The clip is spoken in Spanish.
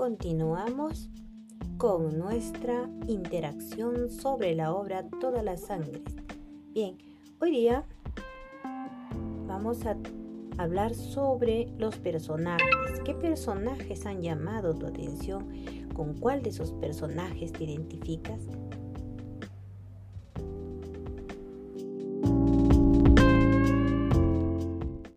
continuamos con nuestra interacción sobre la obra Todas las Sangres. Bien, hoy día vamos a hablar sobre los personajes. ¿Qué personajes han llamado tu atención? ¿Con cuál de esos personajes te identificas?